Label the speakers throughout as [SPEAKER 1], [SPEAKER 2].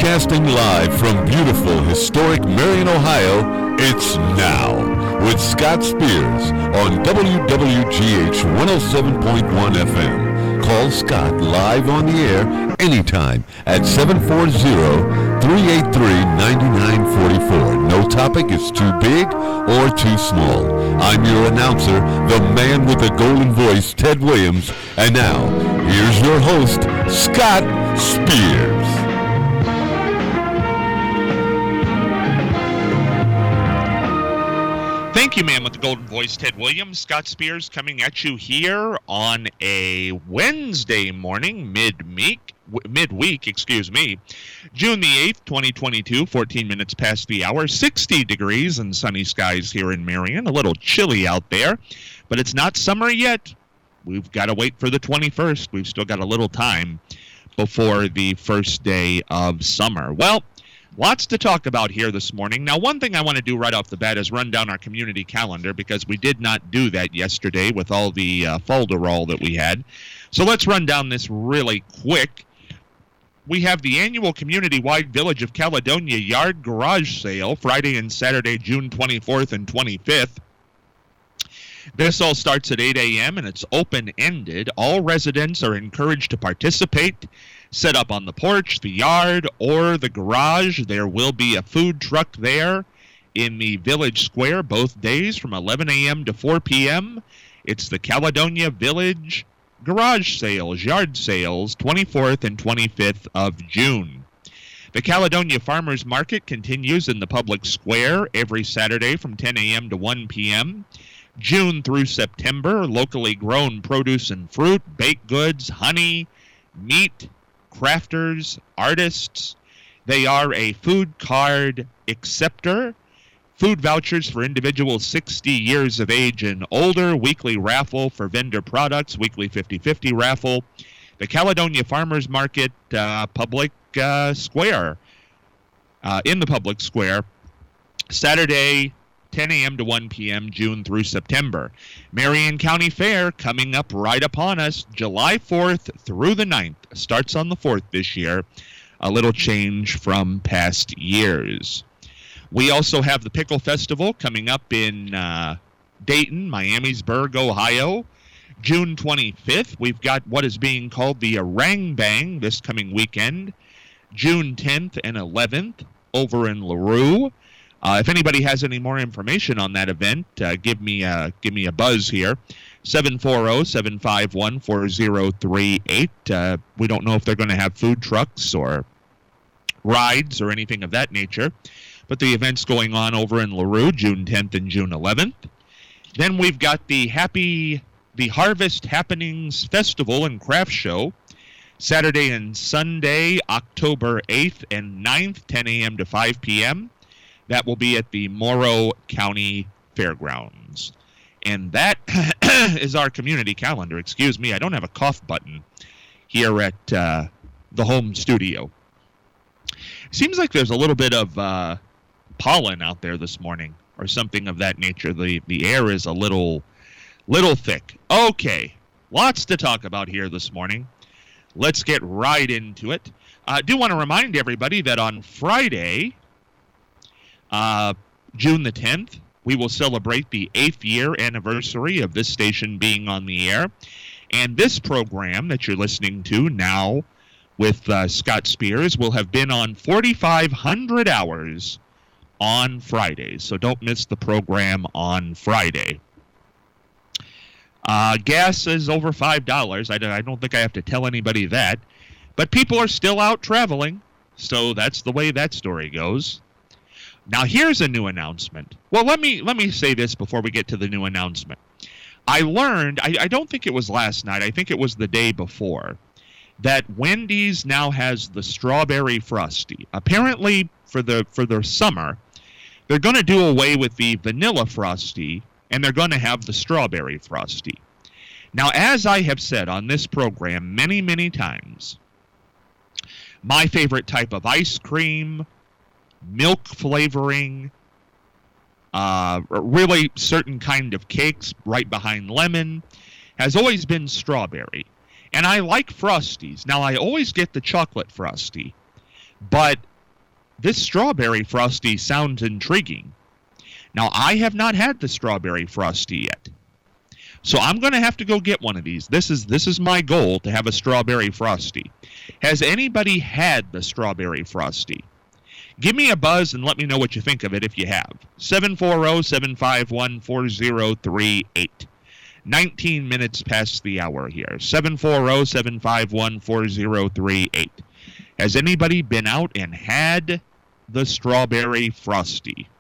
[SPEAKER 1] Broadcasting live from beautiful, historic Marion, Ohio, it's Now with Scott Spears on WWGH 107.1 FM. Call Scott live on the air anytime at 740-383-9944. No topic is too big or too small. I'm your announcer, the man with the golden voice, Ted Williams. And now, here's your host, Scott Spears.
[SPEAKER 2] Thank you, man with the golden voice, Ted Williams. Scott Spears coming at you here on a Wednesday morning, midweek, June the 8th, 2022, 14 minutes past the hour, 60 degrees and sunny skies here in Marion. A little chilly out there, but it's not summer yet. We've got to wait for the 21st. We've still got a little time before the first day of summer. Well, lots to talk about here this morning. Now, one thing I want to do right off the bat is run down our community calendar because we did not do that yesterday with all the folderol that we had. So let's run down this really quick. We have the annual community-wide Village of Caledonia Yard Garage Sale Friday and Saturday, June 24th and 25th. This all starts at 8 a.m. and it's open-ended. All residents are encouraged to participate. Set up on the porch, the yard, or the garage. There will be a food truck there in the Village Square both days from 11 a.m. to 4 p.m. It's the Caledonia Village Garage Sales, Yard Sales, 24th and 25th of June. The Caledonia Farmers Market continues in the public square every Saturday from 10 a.m. to 1 p.m. June through September, locally grown produce and fruit, baked goods, honey, meat, crafters, artists. They are a food card acceptor. Food vouchers for individuals 60 years of age and older. Weekly raffle for vendor products. Weekly 50-50 raffle. The Caledonia Farmers Market public square. In the public square. Saturday, 10 a.m. to 1 p.m., June through September. Marion County Fair coming up right upon us, July 4th through the 9th. Starts on the 4th this year. A little change from past years. We also have the Pickle Festival coming up in Dayton, Miamisburg, Ohio. June 25th, we've got what is being called the Orang Bang this coming weekend. June 10th and 11th over in LaRue. If anybody has any more information on that event, give me a buzz here, 740-751-4038. We don't know if they're going to have food trucks or rides or anything of that nature, but the event's going on over in LaRue, June 10th and June 11th. Then we've got the Harvest Happenings Festival and Craft Show, Saturday and Sunday, October 8th and 9th, 10 a.m. to 5 p.m. That will be at the Morrow County Fairgrounds. And that is our community calendar. Excuse me, I don't have a cough button here at the home studio. Seems like there's a little bit of pollen out there this morning or something of that nature. The air is a little thick. Okay, lots to talk about here this morning. Let's get right into it. I do want to remind everybody that on Friday, June the 10th, we will celebrate the 8th year anniversary of this station being on the air. And this program that you're listening to now with Scott Spears will have been on 4,500 hours on Fridays. So don't miss the program on Friday. Gas is over $5. I don't think I have to tell anybody that. But people are still out traveling. So that's the way that story goes. Now, here's a new announcement. Well, let me say this before we get to the new announcement. I learned, I don't think it was last night, I think it was the day before, that Wendy's now has the Strawberry Frosty. Apparently, for the summer, they're going to do away with the Vanilla Frosty, and they're going to have the Strawberry Frosty. Now, as I have said on this program many, many times, my favorite type of ice cream, milk flavoring, really certain kind of cakes right behind lemon, has always been strawberry. And I like Frosties. Now, I always get the chocolate Frosty, but this strawberry frosty sounds intriguing. Now, I have not had the strawberry frosty yet. So I'm going to have to go get one of these. This is my goal, to have a strawberry frosty. Has anybody had the strawberry frosty? Give me a buzz and let me know what you think of it if you have. 740-751-4038. 19 minutes past the hour here. 740-751-4038. Has anybody been out and had the strawberry frosty?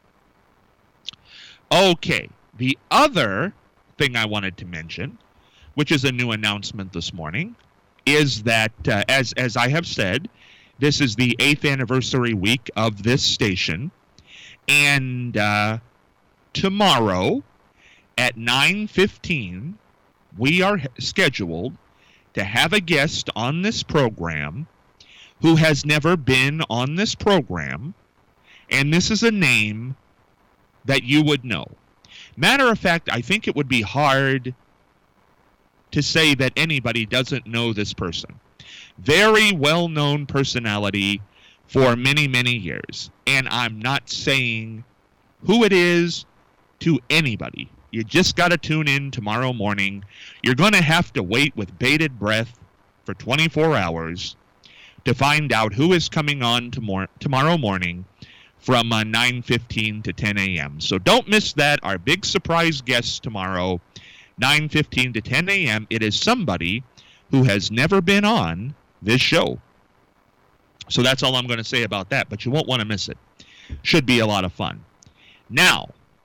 [SPEAKER 2] Okay, the other thing I wanted to mention, which is a new announcement this morning, is that, as I have said, this is the 8th anniversary week of this station, and tomorrow at 9:15, we are scheduled to have a guest on this program who has never been on this program, and this is a name that you would know. Matter of fact, I think it would be hard to say that anybody doesn't know this person. Very well-known personality for many, many years. And I'm not saying who it is to anybody. You just got to tune in tomorrow morning. You're going to have to wait with bated breath for 24 hours to find out who is coming on tomorrow morning from 9:15 to 10 a.m. So don't miss that. Our big surprise guest tomorrow, 9:15 to 10 a.m. It is somebody who has never been on this show. So that's all I'm going to say about that, but you won't want to miss it. Should be a lot of fun. Now,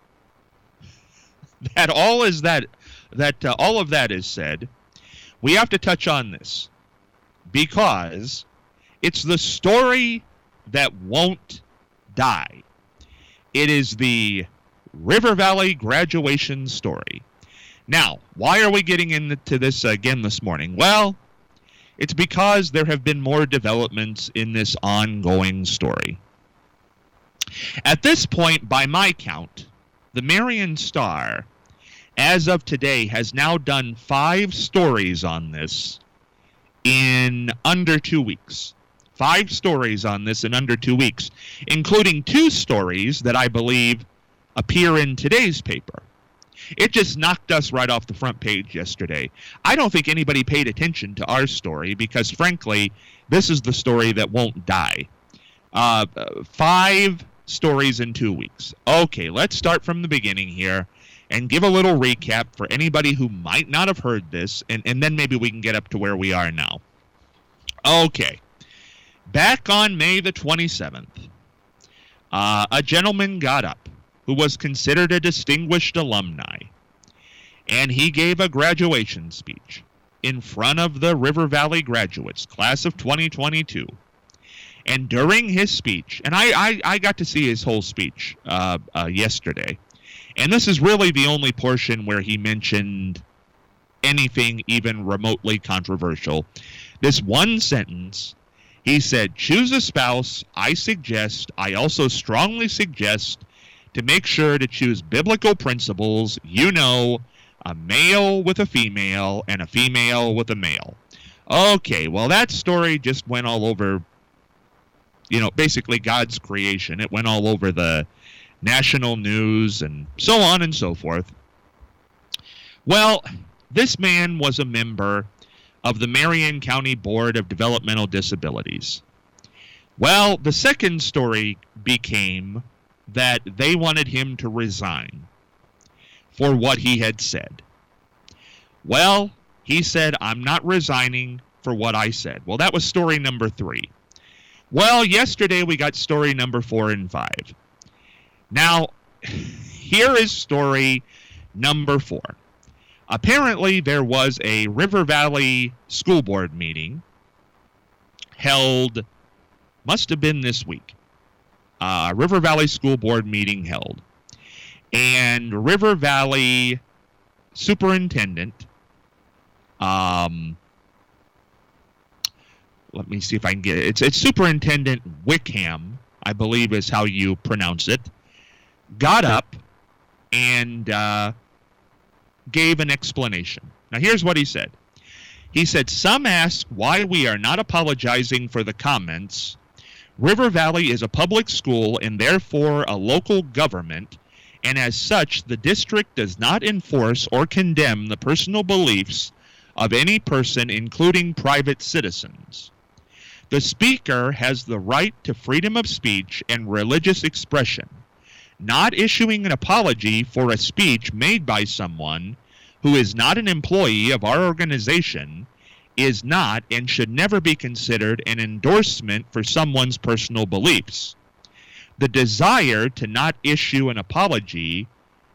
[SPEAKER 2] that all of that is said, we have to touch on this because it's the story that won't die. It is the River Valley graduation story. Now, why are we getting into this again this morning? Well, it's because there have been more developments in this ongoing story. At this point, by my count, the Marion Star, as of today, has now done 5 stories on this in under 2 weeks. 5 stories on this in under 2 weeks, including 2 stories that I believe appear in today's paper. It just knocked us right off the front page yesterday. I don't think anybody paid attention to our story because, frankly, this is the story that won't die. 5 stories in 2 weeks. Okay, let's start from the beginning here and give a little recap for anybody who might not have heard this, and then maybe we can get up to where we are now. Okay. Back on May the 27th, a gentleman got up who was considered a distinguished alumni, and he gave a graduation speech in front of the River Valley graduates, class of 2022. And during his speech, and I got to see his whole speech yesterday, and this is really the only portion where he mentioned anything even remotely controversial. This one sentence, he said, "Choose a spouse. I also strongly suggest to make sure to choose biblical principles, a male with a female and a female with a male." Okay, well, that story just went all over, basically God's creation. It went all over the national news and so on and so forth. Well, this man was a member of the Marion County Board of Developmental Disabilities. Well, the second story became that they wanted him to resign for what he had said. Well, he said, "I'm not resigning for what I said." Well, that was story number 3. Well, yesterday we got story number 4 and 5. Now, here is story number 4. Apparently, there was a River Valley school board meeting held, must have been this week. River Valley school board meeting held. And River Valley superintendent, let me see if I can get it. It's Superintendent Wickham, I believe is how you pronounce it, got up and gave an explanation. Now, here's what he said. He said, "Some ask why we are not apologizing for the comments River Valley is a public school and therefore a local government, and as such, the district does not enforce or condemn the personal beliefs of any person, including private citizens. The speaker has the right to freedom of speech and religious expression. Not issuing an apology for a speech made by someone who is not an employee of our organization is not and should never be considered an endorsement for someone's personal beliefs. The desire to not issue an apology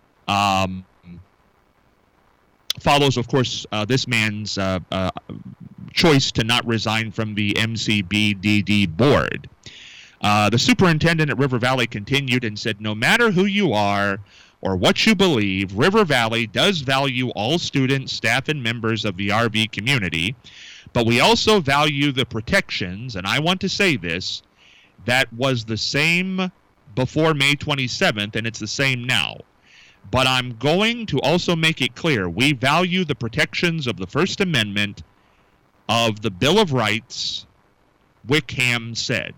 [SPEAKER 2] follows, of course, this man's choice to not resign from the MCBDD board. The superintendent at River Valley continued and said, no matter who you are or what you believe, River Valley does value all students, staff, and members of the RV community, but we also value the protections, and I want to say this, that was the same before May 27th, and it's the same now. But I'm going to also make it clear, we value the protections of the First Amendment of the Bill of Rights, Wickham said.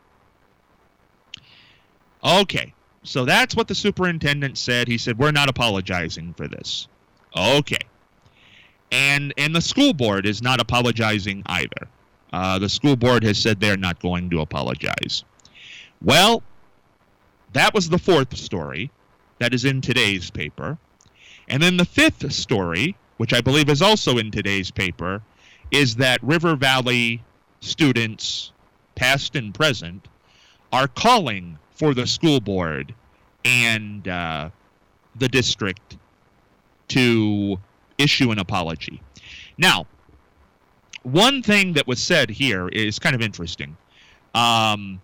[SPEAKER 2] Okay, so that's what the superintendent said. He said, we're not apologizing for this. Okay. And the school board is not apologizing either. The school board has said they're not going to apologize. Well, that was the fourth story that is in today's paper. And then the fifth story, which I believe is also in today's paper, is that River Valley students, past and present, are calling for the school board and the district to issue an apology. Now, one thing that was said here is kind of interesting. A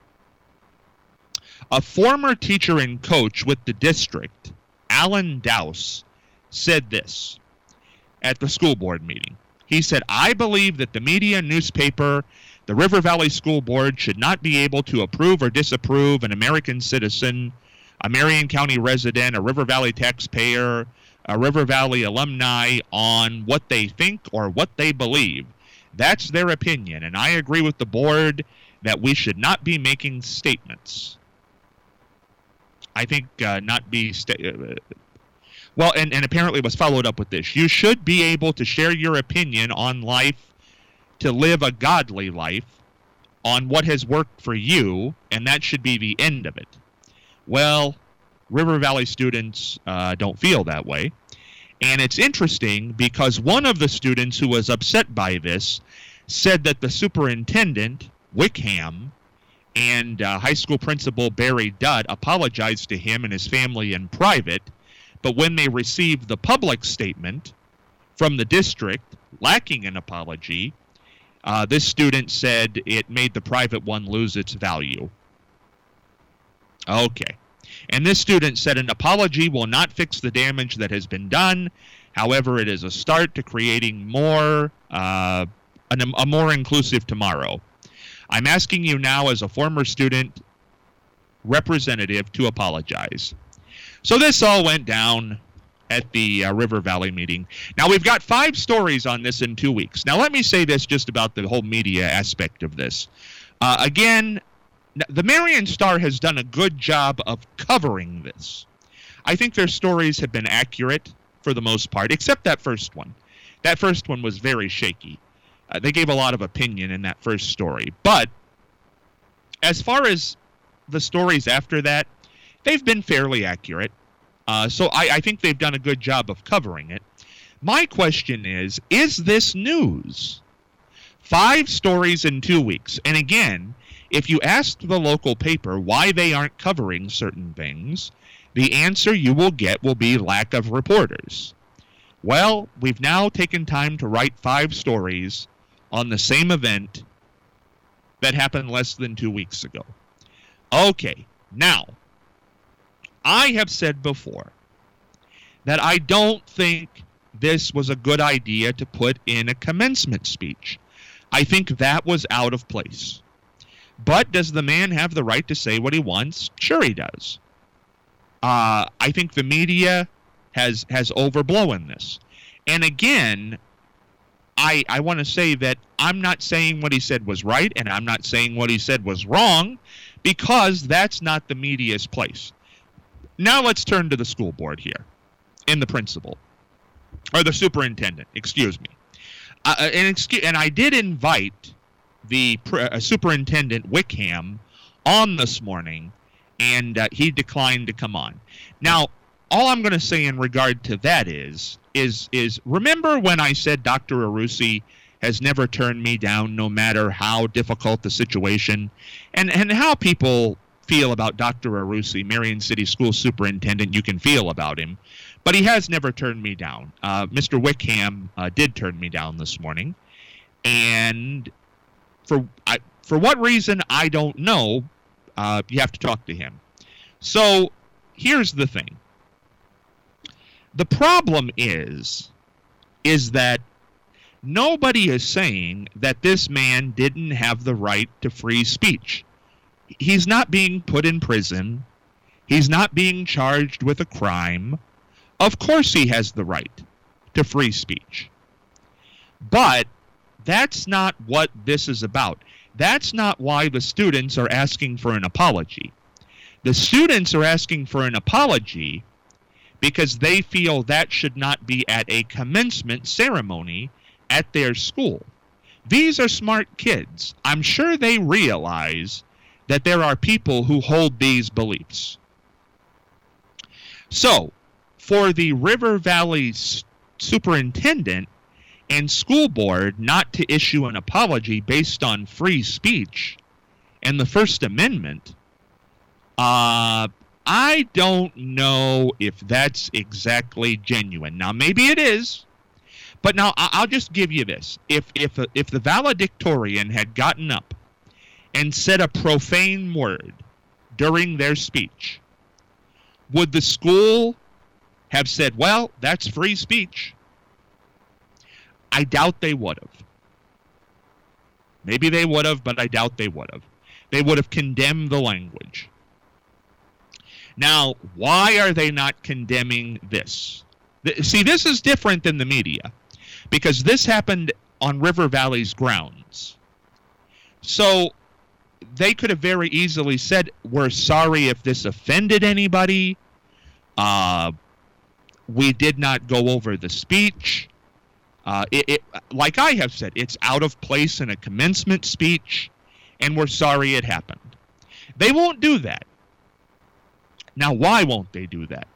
[SPEAKER 2] former teacher and coach with the district, Alan Dowse, said this at the school board meeting. He said, I believe that the media and newspaper, the River Valley School Board, should not be able to approve or disapprove an American citizen, a Marion County resident, a River Valley taxpayer, a River Valley alumni on what they think or what they believe. That's their opinion, and I agree with the board that we should not be making statements. I think not be... Well, and apparently it was followed up with this. You should be able to share your opinion on life, to live a godly life, on what has worked for you, and that should be the end of it. Well, River Valley students don't feel that way. And it's interesting because one of the students who was upset by this said that the superintendent, Wickham, and high school principal Barry Dutt apologized to him and his family in private, but when they received the public statement from the district lacking an apology, this student said it made the private one lose its value. Okay. And this student said an apology will not fix the damage that has been done. However, it is a start to creating a more inclusive tomorrow. I'm asking you now as a former student representative to apologize. So this all went down at the River Valley meeting. Now, we've got 5 stories on this in 2 weeks. Now, let me say this just about the whole media aspect of this. Again, the Marion Star has done a good job of covering this. I think their stories have been accurate for the most part, except that first one. That first one was very shaky. They gave a lot of opinion in that first story. But as far as the stories after that, they've been fairly accurate. So I think they've done a good job of covering it. My question is this news? 5 stories in 2 weeks. And again, if you ask the local paper why they aren't covering certain things, the answer you will get will be lack of reporters. Well, we've now taken time to write 5 stories on the same event that happened less than 2 weeks ago. Okay, now, I have said before that I don't think this was a good idea to put in a commencement speech. I think that was out of place. But does the man have the right to say what he wants? Sure he does. I think the media has overblown this. And again, I want to say that I'm not saying what he said was right, and I'm not saying what he said was wrong, because that's not the media's place. Now let's turn to the school board here, and the principal, or the superintendent, excuse me. And I did invite the Superintendent Wickham on this morning, and he declined to come on. Now, all I'm going to say in regard to that is remember when I said Dr. Arusi has never turned me down, no matter how difficult the situation, and how people feel about Dr. Arusi, Marion City School Superintendent, you can feel about him, but he has never turned me down. Mr. Wickham did turn me down this morning, and for what reason, I don't know. You have to talk to him. So here's the thing. The problem is that nobody is saying that this man didn't have the right to free speech. He's not being put in prison. He's not being charged with a crime. Of course he has the right to free speech. But that's not what this is about. That's not why the students are asking for an apology. The students are asking for an apology because they feel that should not be at a commencement ceremony at their school. These are smart kids. I'm sure they realize that there are people who hold these beliefs. So, for the River Valley superintendent and school board not to issue an apology based on free speech and the First Amendment, I don't know if that's exactly genuine. Now, maybe it is, but now I'll just give you this. If the valedictorian had gotten up and said a profane word during their speech, would the school have said, well, that's free speech? I doubt they would have. Maybe they would have, but I doubt they would have. They would have condemned the language. Now, why are they not condemning this? See, this is different than the media, because this happened on River Valley's grounds. So they could have very easily said, we're sorry if this offended anybody. We did not go over the speech. Like I have said, it's out of place in a commencement speech, and we're sorry it happened. They won't do that. Now, why won't they do that?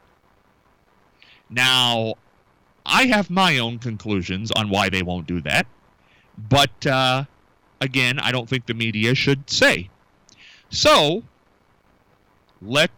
[SPEAKER 2] Now, I have my own conclusions on why they won't do that, but again, I don't think the media should say. So, let's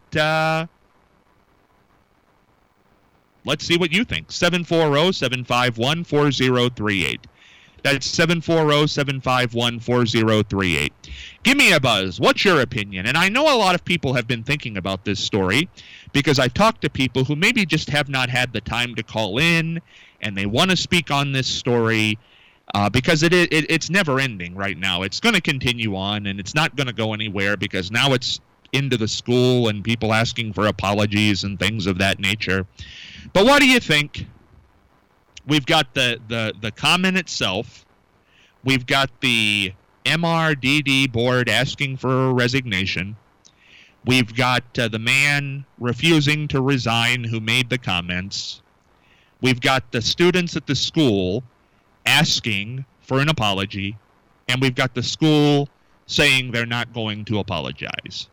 [SPEAKER 2] see what you think. 740-751-4038. That's 740-751-4038. Give me a buzz. What's your opinion? And I know a lot of people have been thinking about this story because I've talked to people who maybe just have not had the time to call in and they want to speak on this story because it's never ending right now. It's going to continue on and it's not going to go anywhere because now it's into the school and people asking for apologies and things of that nature. But what do you think? We've got the comment itself. We've got the MRDD board asking for a resignation. We've got the man refusing to resign who made the comments. We've got the students at the school asking for an apology. And we've got the school saying they're not going to apologize.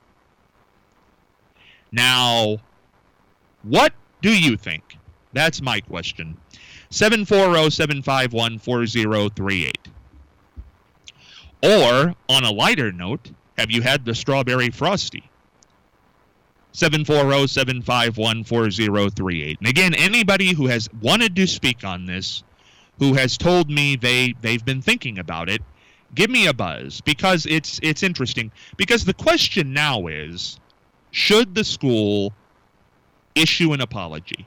[SPEAKER 2] Now, what do you think? That's my question. 740-751-4038. Or, on a lighter note, have you had the strawberry frosty? 740-751-4038. And again, anybody who has wanted to speak on this, who has told me they've been thinking about it, give me a buzz, because it's interesting. Because the question now is, should the school issue an apology?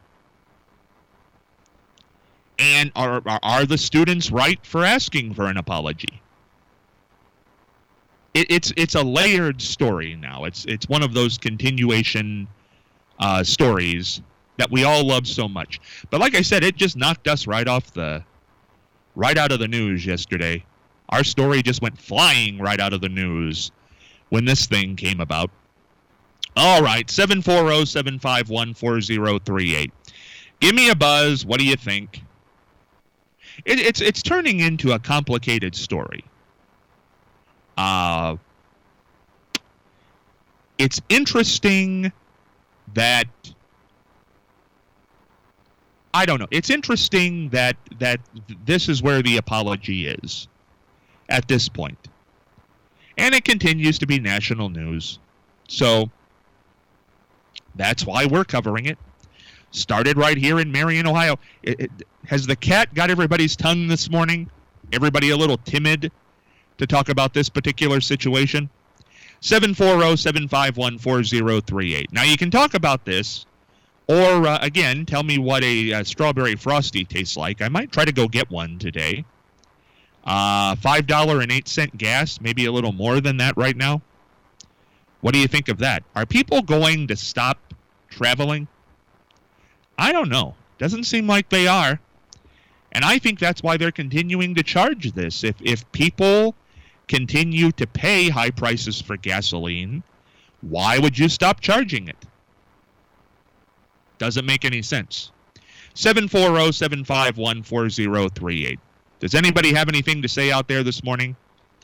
[SPEAKER 2] And are the students right for asking for an apology? It's a layered story now. It's one of those continuation stories that we all love so much. But like I said, it just knocked us right off the right out of the news yesterday. Our story just went flying right out of the news when this thing came about. All right, 740-751-4038. Give me a buzz. What do you think? It's turning into a complicated story. It's interesting that I don't know. It's interesting that this is where the apology is at this point. And it continues to be national news. So that's why we're covering it. Started right here in Marion, Ohio. Has the cat got everybody's tongue this morning? Everybody a little timid to talk about this particular situation? 740-751-4038. Now, you can talk about this, or, again, tell me what a strawberry frosty tastes like. I might try to go get one today. $5.08 gas, maybe a little more than that right now. What do you think of that? Are people going to stop traveling? I don't know. Doesn't seem like they are. And I think that's why they're continuing to charge this. If people continue to pay high prices for gasoline, why would you stop charging it? Doesn't make any sense. 740-751-4038. Does anybody have anything to say out there this morning?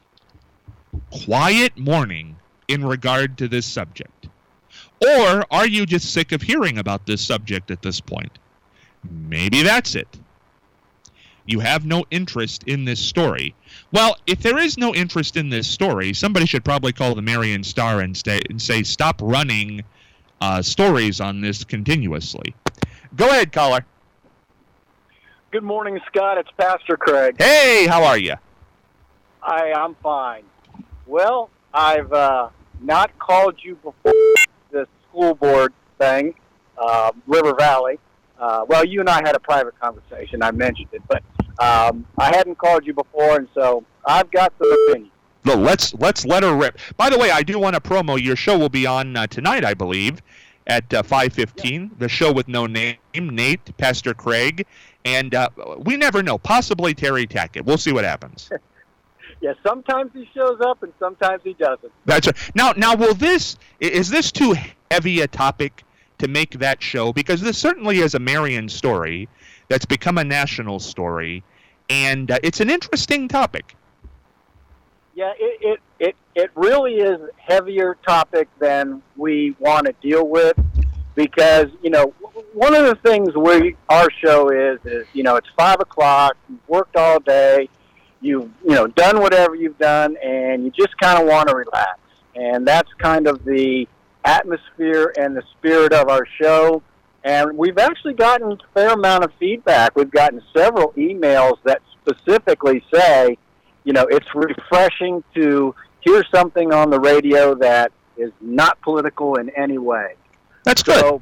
[SPEAKER 2] Quiet morning in regard to this subject. Or are you just sick of hearing about this subject at this point? Maybe that's it. You have no interest in this story. Well, if there is no interest in this story, somebody should probably call the Marion Star and say, stop running stories on this continuously. Go ahead, caller.
[SPEAKER 3] Good morning, Scott. It's Pastor Craig.
[SPEAKER 2] Hey, how are you?
[SPEAKER 3] I'm fine. Well, I've not called you before the school board thing, River Valley. Well, you and I had a private conversation. I mentioned it, but I hadn't called you before, and so I've got some opinions.
[SPEAKER 2] No, let's let her rip. By the way, I do want to promo. Your show will be on tonight, I believe, at 5:15. Yeah. The show with no name, Nate, Pastor Craig, and we never know. Possibly Terry Tackett. We'll see what happens.
[SPEAKER 3] Yeah, sometimes he shows up and sometimes he doesn't.
[SPEAKER 2] That's right. Now, is this too heavy a topic to make that show? Because this certainly is a Marion story that's become a national story, and it's an interesting topic.
[SPEAKER 3] Yeah, it really is a heavier topic than we want to deal with, because, one of the things our show is, it's 5 o'clock, you've worked all day, you've, done whatever you've done, and you just kind of want to relax. And that's kind of the atmosphere and the spirit of our show. And we've actually gotten a fair amount of feedback. We've gotten several emails that specifically say, it's refreshing to hear something on the radio that is not political in any way.
[SPEAKER 2] That's good.
[SPEAKER 3] So,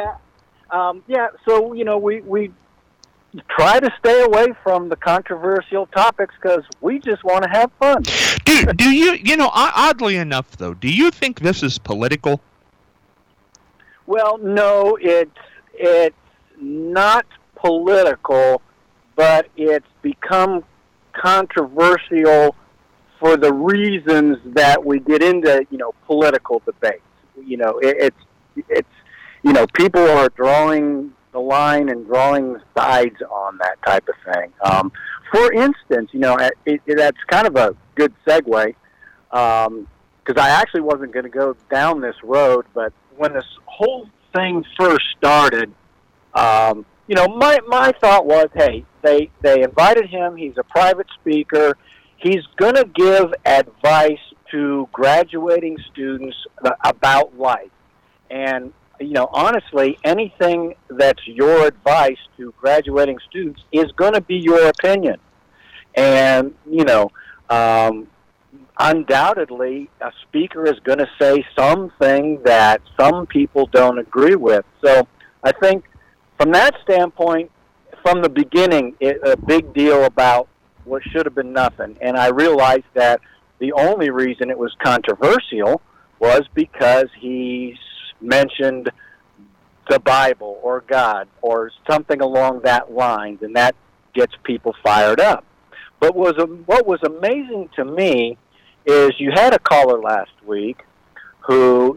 [SPEAKER 3] so, we try to stay away from the controversial topics because we just want to have fun.
[SPEAKER 2] Do you, oddly enough, though, do you think this is political?
[SPEAKER 3] Well, no, it's not political, but it's become controversial for the reasons that we get into, political debates. People are drawing the line and drawing the sides on that type of thing. For instance, that's kind of a good segue, because I actually wasn't going to go down this road, but when this whole thing first started, my thought was, hey, they invited him. He's a private speaker. He's going to give advice to graduating students about life. And, honestly, anything that's your advice to graduating students is going to be your opinion. And, undoubtedly, a speaker is going to say something that some people don't agree with. So I think from that standpoint, from the beginning, a big deal about what should have been nothing. And I realized that the only reason it was controversial was because he mentioned the Bible or God or something along that lines, and that gets people fired up. But what was amazing to me is you had a caller last week who,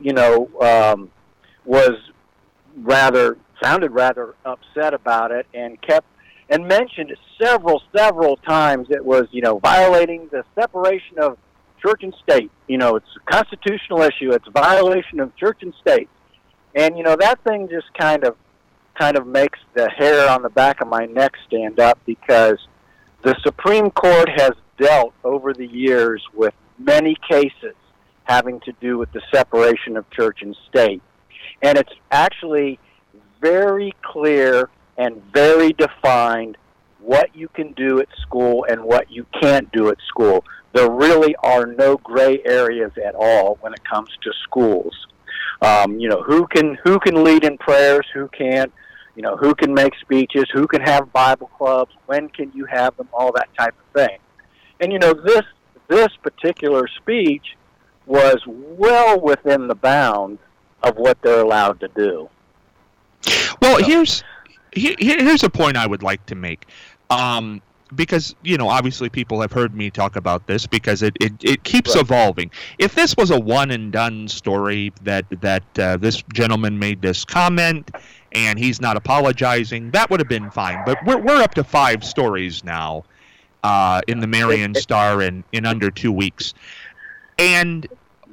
[SPEAKER 3] sounded rather upset about it and mentioned several times it was, violating the separation of church and state. It's a constitutional issue. It's a violation of church and state. And, that thing just kind of makes the hair on the back of my neck stand up, because the Supreme Court has dealt over the years with many cases having to do with the separation of church and state. And it's actually very clear and very defined what you can do at school and what you can't do at school. There really are no gray areas at all when it comes to schools. Who can lead in prayers, who can't, who can make speeches, who can have Bible clubs, when can you have them, all that type of thing. And, this particular speech was well within the bounds of what they're allowed to do.
[SPEAKER 2] Well, here's a point I would like to make. Because, obviously people have heard me talk about this, because it keeps evolving. If this was a one-and-done story that this gentleman made this comment and he's not apologizing, that would have been fine. But we're up to 5 stories now in the Marion Star in under 2 weeks. And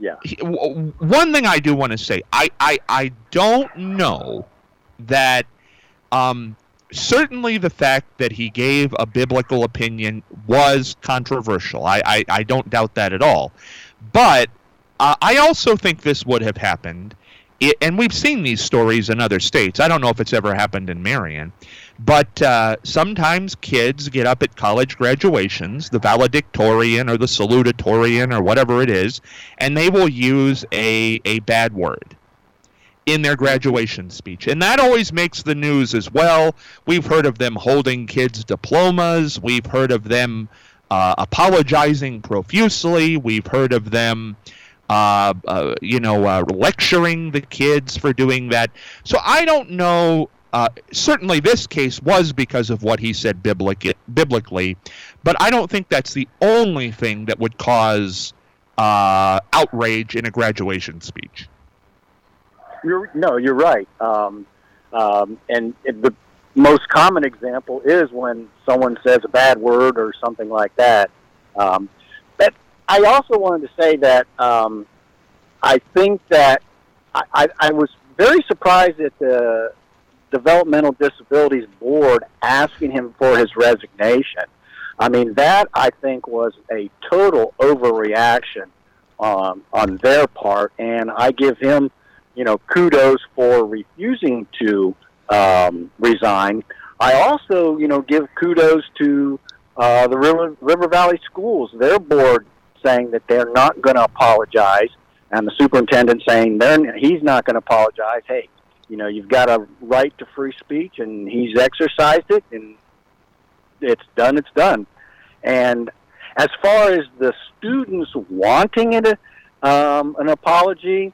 [SPEAKER 2] one thing I do want to say, I don't know that... certainly the fact that he gave a biblical opinion was controversial. I don't doubt that at all. But I also think this would have happened, and we've seen these stories in other states. I don't know if it's ever happened in Marion, but sometimes kids get up at college graduations, the valedictorian or the salutatorian or whatever it is, and they will use a bad word in their graduation speech. And that always makes the news as well. We've heard of them holding kids' diplomas. We've heard of them apologizing profusely. We've heard of them, lecturing the kids for doing that. So I don't know. Certainly this case was because of what he said biblically, but I don't think that's the only thing that would cause outrage in a graduation speech.
[SPEAKER 3] You're right. And the most common example is when someone says a bad word or something like that. But I also wanted to say that I think that I was very surprised at the Developmental Disabilities Board asking him for his resignation. I mean, that I think was a total overreaction on their part, and I give him kudos for refusing to resign. I also, give kudos to the River Valley Schools, their board saying that they're not going to apologize, and the superintendent saying he's not going to apologize. Hey, you've got a right to free speech, and he's exercised it, and it's done, it's done. And as far as the students wanting an apology,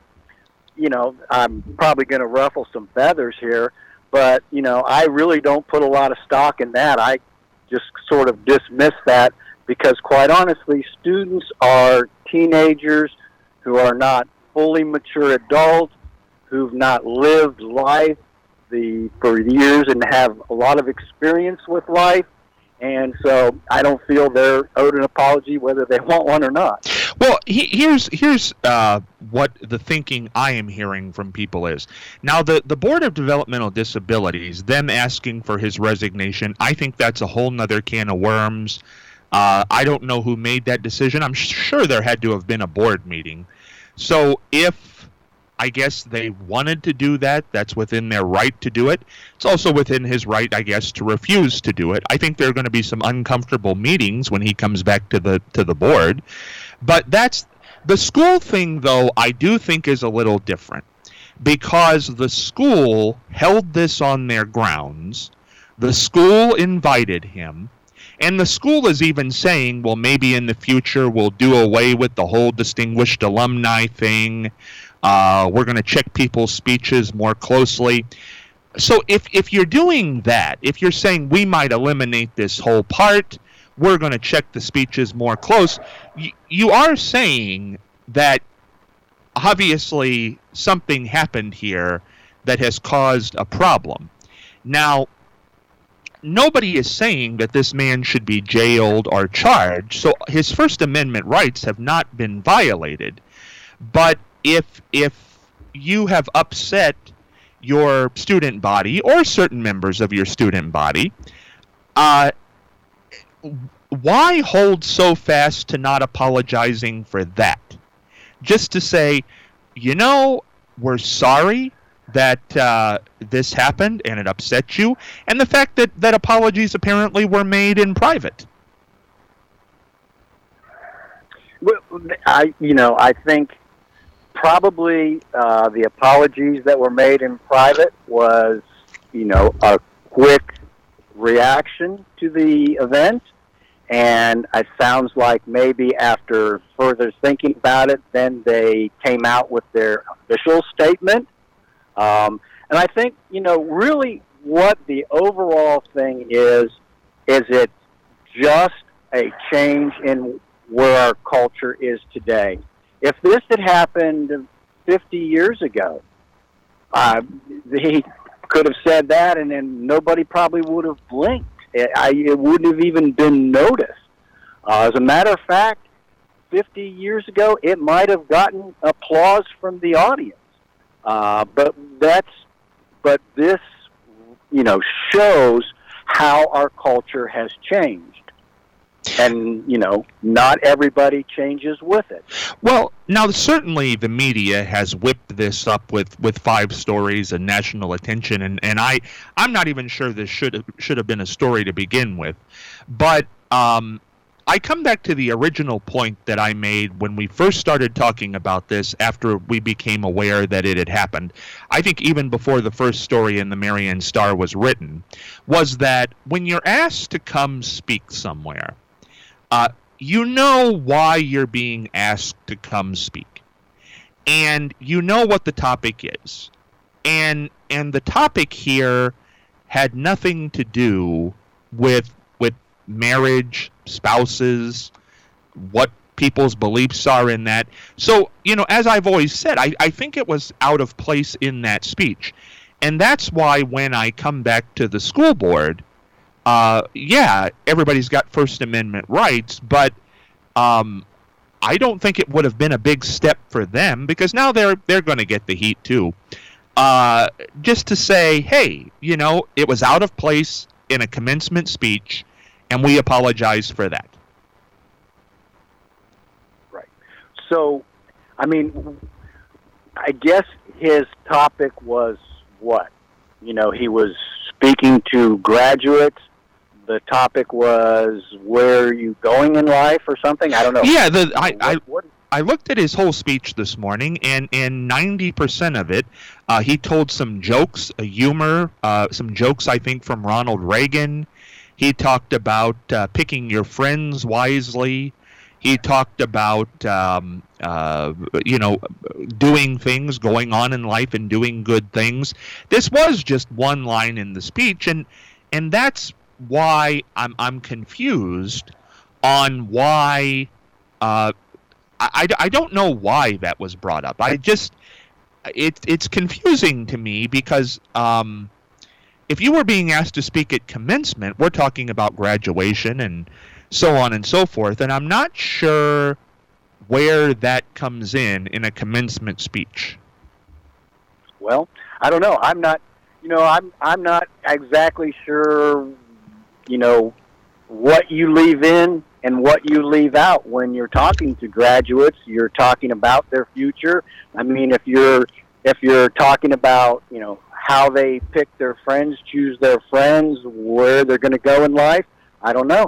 [SPEAKER 3] I'm probably going to ruffle some feathers here, but, I really don't put a lot of stock in that. I just sort of dismiss that because, quite honestly, students are teenagers who are not fully mature adults, who've not lived life for years and have a lot of experience with life. And so I don't feel they're owed an apology whether they want one or not.
[SPEAKER 2] Well, here's what the thinking I am hearing from people is. Now, the Board of Developmental Disabilities, them asking for his resignation, I think that's a whole nother can of worms. I don't know who made that decision. I'm sure there had to have been a board meeting. So if I guess they wanted to do that, that's within their right to do it. It's also within his right, I guess, to refuse to do it. I think there are going to be some uncomfortable meetings when he comes back to the board. But that's the school thing, though, I do think is a little different, because the school held this on their grounds. The school invited him. And the school is even saying, well, maybe in the future we'll do away with the whole distinguished alumni thing. We're going to check people's speeches more closely. So if you're doing that, if you're saying we might eliminate this whole part, we're going to check the speeches more close. You are saying that obviously something happened here that has caused a problem. Now, nobody is saying that this man should be jailed or charged, so his First Amendment rights have not been violated. But if you have upset your student body or certain members of your student body, why hold so fast to not apologizing for that? Just to say, we're sorry that this happened and it upset you, and the fact that apologies apparently were made in private.
[SPEAKER 3] Well, I think probably the apologies that were made in private was, a quick reaction to the event, and it sounds like maybe after further thinking about it, then they came out with their official statement. And I think, really what the overall thing is it just a change in where our culture is today. If this had happened 50 years ago, they could have said that, and then nobody probably would have blinked. It wouldn't have even been noticed. As a matter of fact, 50 years ago, it might have gotten applause from the audience. But this, shows how our culture has changed. And, not everybody changes with it.
[SPEAKER 2] Well, now certainly the media has whipped this up with 5 stories and national attention, and I'm not even sure this should have been a story to begin with. But I come back to the original point that I made when we first started talking about this after we became aware that it had happened. I think even before the first story in the Marion Star was written, was that when you're asked to come speak somewhere, you know why you're being asked to come speak, and you know what the topic is, and the topic here had nothing to do with marriage, spouses, what people's beliefs are in that. So, as I've always said, I think it was out of place in that speech, and that's why when I come back to the school board, everybody's got First Amendment rights, but I don't think it would have been a big step for them, because now they're going to get the heat too. Just to say, hey, it was out of place in a commencement speech, and we apologize for that.
[SPEAKER 3] Right. So, I guess his topic was what? He was speaking to graduates. The topic was, where are you going in life or something? I don't know.
[SPEAKER 2] Yeah, I looked at his whole speech this morning, and 90% of it, he told some jokes, humor, some jokes, I think, from Ronald Reagan. He talked about picking your friends wisely. He talked about, doing things, going on in life and doing good things. This was just one line in the speech, and that's why I'm confused on why. I don't know why that was brought up. It's confusing to me because if you were being asked to speak at commencement, we're talking about graduation and so on and so forth, and I'm not sure where that comes in a commencement speech.
[SPEAKER 3] Well, I don't know. I'm not exactly sure, what you leave in and what you leave out when you're talking to graduates. You're talking about their future. If you're talking about, how they pick their friends, choose their friends, where they're going to go in life, I don't know.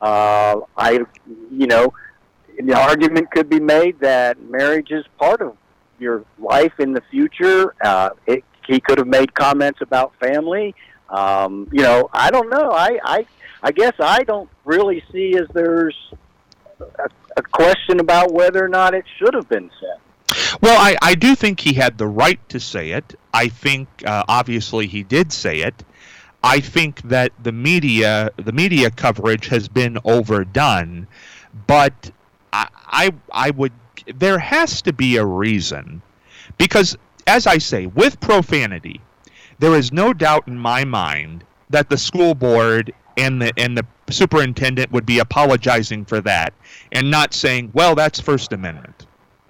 [SPEAKER 3] The argument could be made that marriage is part of your life in the future. He could have made comments about family. I don't know. I guess I don't really see as there's a question about whether or not it should have been said.
[SPEAKER 2] Well, I do think he had the right to say it. I think, obviously, he did say it. I think that the media coverage has been overdone, but I would, there has to be a reason, because as I say, with profanity, there is no doubt in my mind that the school board and the superintendent would be apologizing for that and not saying, well, that's First Amendment.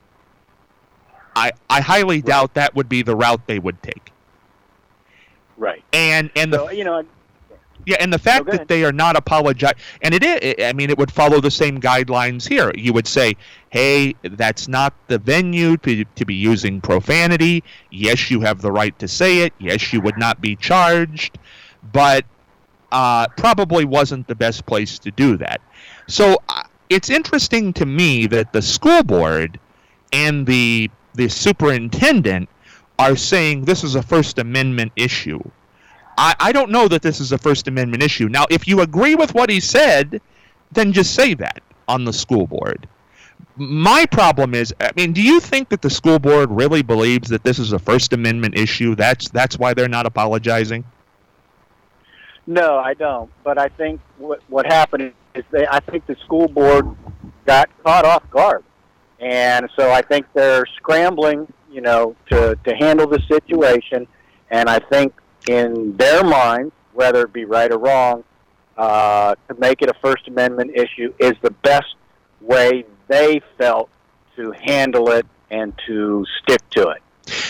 [SPEAKER 2] I highly doubt that would be the route they would take.
[SPEAKER 3] Right.
[SPEAKER 2] And
[SPEAKER 3] so,
[SPEAKER 2] and the fact that they are not apologizing, and it would follow the same guidelines here. You would say, hey, that's not the venue to be using profanity. Yes, you have the right to say it. Yes, you would not be charged, but probably wasn't the best place to do that. So it's interesting to me that the school board and the superintendent are saying this is a First Amendment issue. I don't know that this is a First Amendment issue. Now, if you agree with what he said, then just say that on the school board. My problem is, do you think that the school board really believes that this is a First Amendment issue? That's why they're not apologizing?
[SPEAKER 3] No, I don't. But I think what happened is I think the school board got caught off guard. And so I think they're scrambling, to handle the situation. And I think in their minds, whether it be right or wrong, to make it a First Amendment issue is the best way they felt to handle it and to stick to it.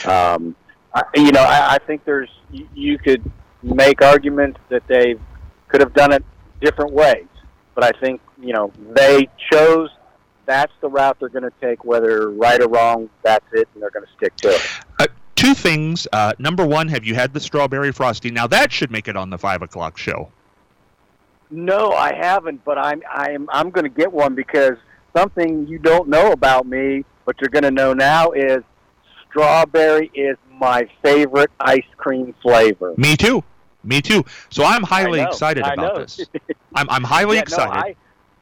[SPEAKER 3] I think you could make arguments that they could have done it different ways. But I think, they chose that's the route they're going to take, whether right or wrong, that's it, and they're going to stick to it.
[SPEAKER 2] Two things. Number one, have you had the Strawberry Frosty? Now, that should make it on the 5 o'clock show.
[SPEAKER 3] No, I haven't, but I'm going to get one, because something you don't know about me, but you're going to know now, is strawberry is my favorite ice cream flavor.
[SPEAKER 2] Me too. So I'm highly excited about this. I'm highly excited.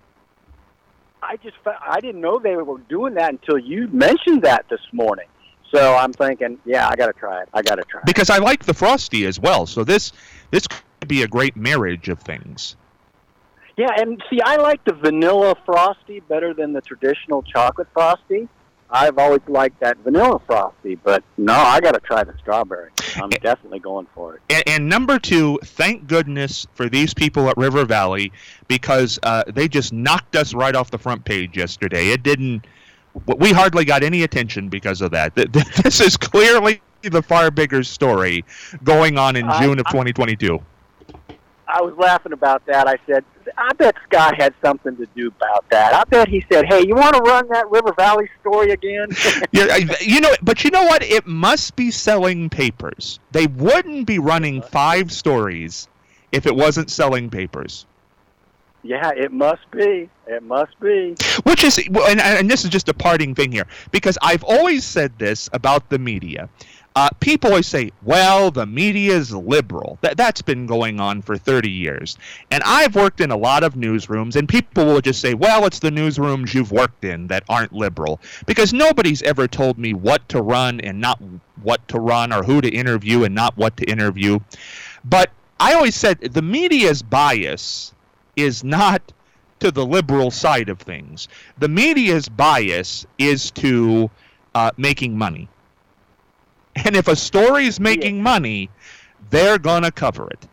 [SPEAKER 3] I didn't know they were doing that until you mentioned that this morning. So I'm thinking, yeah, I got to try it. Because
[SPEAKER 2] I like the Frosty as well. So this could be a great marriage of things.
[SPEAKER 3] Yeah, and see, I like the vanilla Frosty better than the traditional chocolate Frosty. I've always liked that vanilla Frosty, but no, I got to try the strawberry. I'm definitely going for it.
[SPEAKER 2] And number two, thank goodness for these people at River Valley, because they just knocked us right off the front page yesterday. We hardly got any attention because of that. This is clearly the far bigger story going on in June of 2022.
[SPEAKER 3] I was laughing about that. I said, I bet Scott had something to do about that. I bet he said, hey, you want to run that River Valley story again?
[SPEAKER 2] Yeah, but you know what? It must be selling papers. They wouldn't be running 5 stories if it wasn't selling papers.
[SPEAKER 3] Yeah, it must be.
[SPEAKER 2] Which is, and this is just a parting thing here, because I've always said this about the media. People always say, well, the media is liberal. That's been going on for 30 years. And I've worked in a lot of newsrooms, and people will just say, well, it's the newsrooms you've worked in that aren't liberal. Because nobody's ever told me what to run and not what to run, or who to interview and not what to interview. But I always said the media's bias is not to the liberal side of things. The media's bias is to making money. And if a story's making money, they're going to cover it.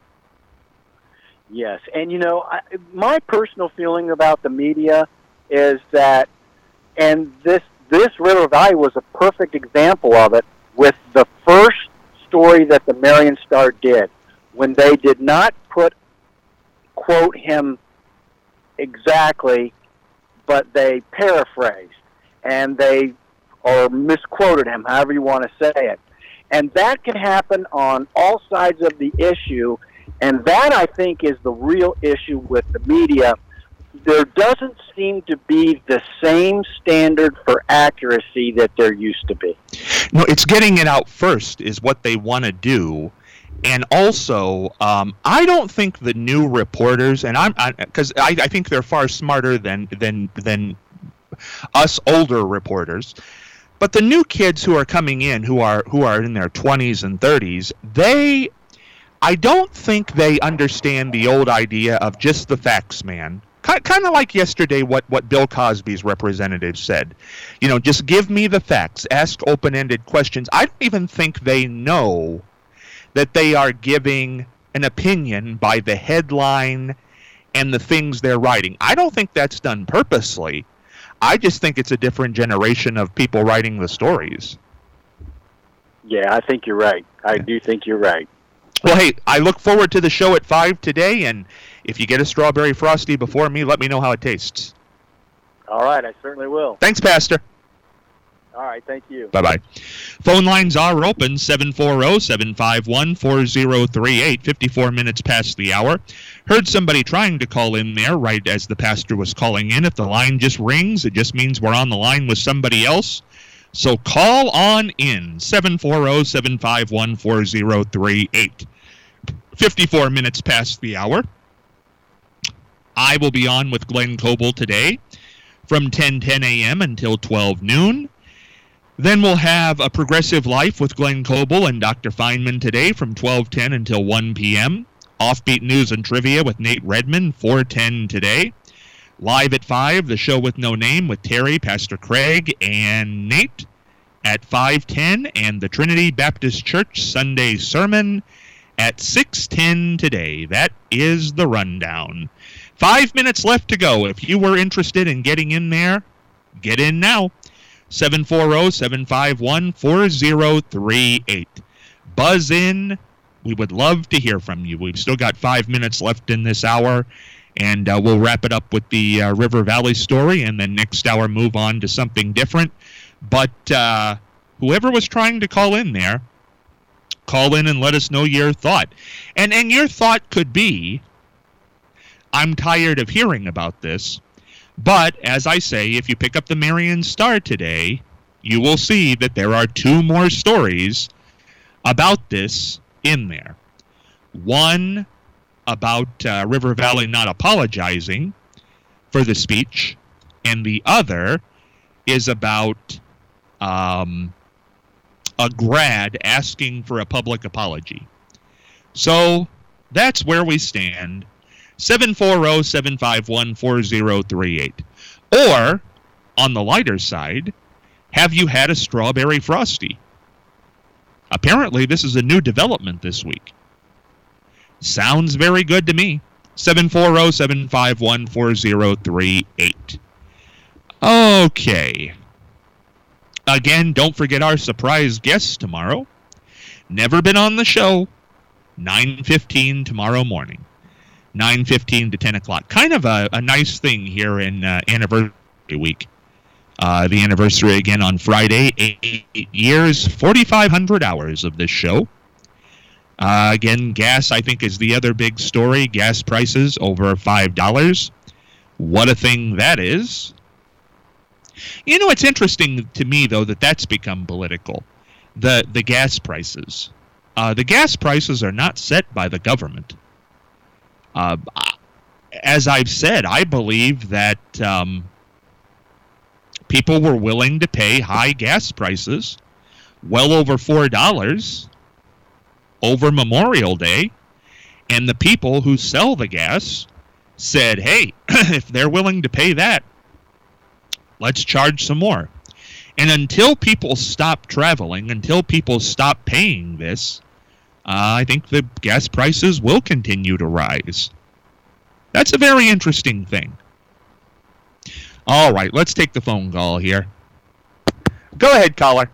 [SPEAKER 3] Yes. And, my personal feeling about the media is that, and this River Valley was a perfect example of it, with the first story that the Marion Star did, when they did not quote him exactly, but they paraphrased, and or misquoted him, however you want to say it. And that can happen on all sides of the issue, and that, I think, is the real issue with the media. There doesn't seem to be the same standard for accuracy that there used to be.
[SPEAKER 2] No, it's getting it out first is what they want to do. And also, I don't think the new reporters, and because I think they're far smarter than us older reporters. But the new kids who are coming in, who are in their 20s and 30s, I don't think they understand the old idea of just the facts, man. Kind of like yesterday what Bill Cosby's representative said. Just give me the facts. Ask open-ended questions. I don't even think they know that they are giving an opinion by the headline and the things they're writing. I don't think that's done purposely. I just think it's a different generation of people writing the stories.
[SPEAKER 3] Yeah, I think you're right. I do think you're right.
[SPEAKER 2] Well, hey, I look forward to the show at 5 today, and if you get a strawberry frosty before me, let me know how it tastes.
[SPEAKER 3] All right, I certainly will.
[SPEAKER 2] Thanks, Pastor.
[SPEAKER 3] All right, thank you.
[SPEAKER 2] Bye-bye. Phone lines are open, 740-751-4038, 54 minutes past the hour. Heard somebody trying to call in there right as the pastor was calling in. If the line just rings, it just means we're on the line with somebody else. So call on in, 740-751-4038. 54 minutes past the hour. I will be on with Glenn Coble today from 10:10 a.m. until 12 noon. Then we'll have A Progressive Life with Glenn Coble and Dr. Feynman today from 12:10 until 1 p.m. Offbeat News and Trivia with Nate Redman, 4:10 today. Live at 5, the show with no name with Terry, Pastor Craig, and Nate at 5:10, and the Trinity Baptist Church Sunday Sermon at 6:10 today. That is the rundown. 5 minutes left to go. If you were interested in getting in there, get in now. 740-751-4038. Buzz in. We would love to hear from you. We've still got 5 minutes left in this hour. And we'll wrap it up with the River Valley story, and then next hour move on to something different. But whoever was trying to call in there, call in and let us know your thought. And your thought could be, I'm tired of hearing about this. But, as I say, if you pick up the Marion Star today, you will see that there are 2 more stories about this in there. One about River Valley not apologizing for the speech, and the other is about a grad asking for a public apology. So that's where we stand. 740-751-4038. Or, on the lighter side, have you had a strawberry frosty? Apparently, this is a new development this week. Sounds very good to me. 740-751-4038. Okay. Again, don't forget our surprise guest tomorrow. Never been on the show. 9:15 tomorrow morning. 9:15 to 10 o'clock. Kind of a nice thing here in anniversary week. The anniversary again on Friday. 8 years, 4,500 hours of this show. Again, gas, I think, is the other big story. Gas prices over $5. What a thing that is. It's interesting to me, though, that's become political. The gas prices. The gas prices are not set by the government. As I've said, I believe that people were willing to pay high gas prices, well over $4, over Memorial Day, and the people who sell the gas said, hey, if they're willing to pay that, let's charge some more. And until people stop traveling, until people stop paying this, I think the gas prices will continue to rise. That's a very interesting thing. All right, let's take the phone call here. Go ahead, caller.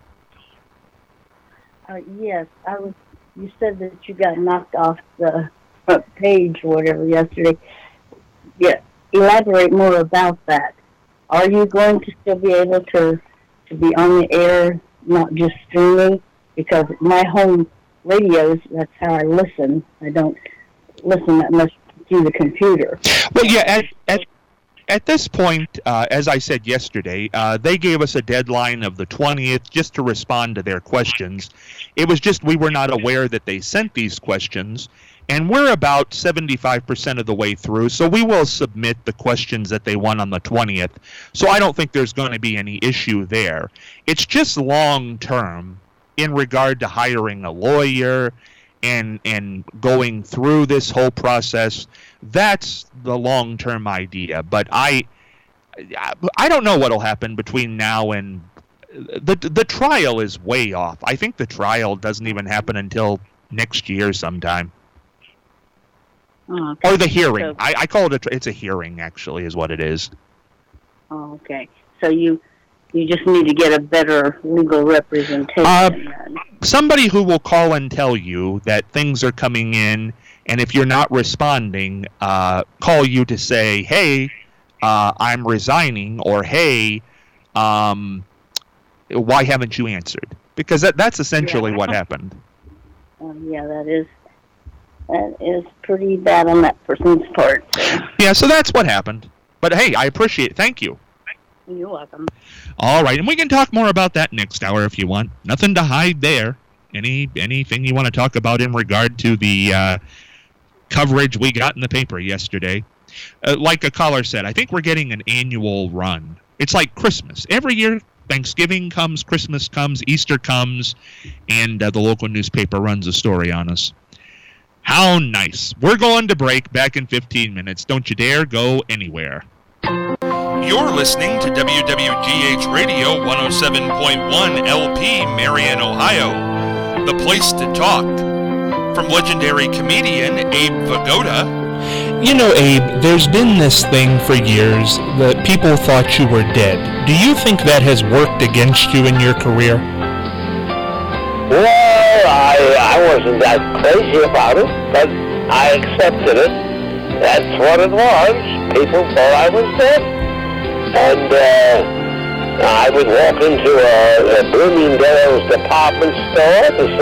[SPEAKER 4] Yes, you said that you got knocked off the page or whatever yesterday. Yeah, elaborate more about that. Are you going to still be able to be on the air, not just streaming? Because my home radios, that's how I listen. I don't listen that much through the computer.
[SPEAKER 2] Well, yeah, at this point, as I said yesterday, they gave us a deadline of the 20th just to respond to their questions. It was just we were not aware that they sent these questions, and we're about 75% of the way through, so we will submit the questions that they want on the 20th. So I don't think there's going to be any issue there. It's just long-term in regard to hiring a lawyer and going through this whole process. That's the long-term idea. But I don't know what'll happen between now and the trial is way off. I think the trial doesn't even happen until next year sometime.
[SPEAKER 4] Oh, okay.
[SPEAKER 2] Or the hearing.
[SPEAKER 4] So,
[SPEAKER 2] I call it it's a hearing, actually, is what it is.
[SPEAKER 4] oh, okay. So you just need to get a better legal representation.
[SPEAKER 2] Somebody who will call and tell you that things are coming in, and if you're not responding, call you to say, hey, I'm resigning, or hey, why haven't you answered? Because that's essentially what happened.
[SPEAKER 4] Yeah, that is pretty bad on that person's part.
[SPEAKER 2] Yeah, so that's what happened. But hey, I appreciate it. Thank you.
[SPEAKER 4] You're welcome.
[SPEAKER 2] All right, and we can talk more about that next hour if you want. Nothing to hide there. Anything you want to talk about in regard to the coverage we got in the paper yesterday? Like a caller said, I think we're getting an annual run. It's like Christmas. Every year, Thanksgiving comes, Christmas comes, Easter comes, and the local newspaper runs a story on us. How nice. We're going to break back in 15 minutes. Don't you dare go anywhere. You're listening to WWGH Radio 107.1 LP, Marion, Ohio. The place to talk. From legendary comedian Abe Vigoda.
[SPEAKER 5] You know, Abe, there's been this thing for years that people thought you were dead. Do you think that has worked against you in your career?
[SPEAKER 6] Well, I wasn't that crazy about it, but I accepted it. That's what it was. People thought I was dead. And I would walk into a Bloomingdale's department store to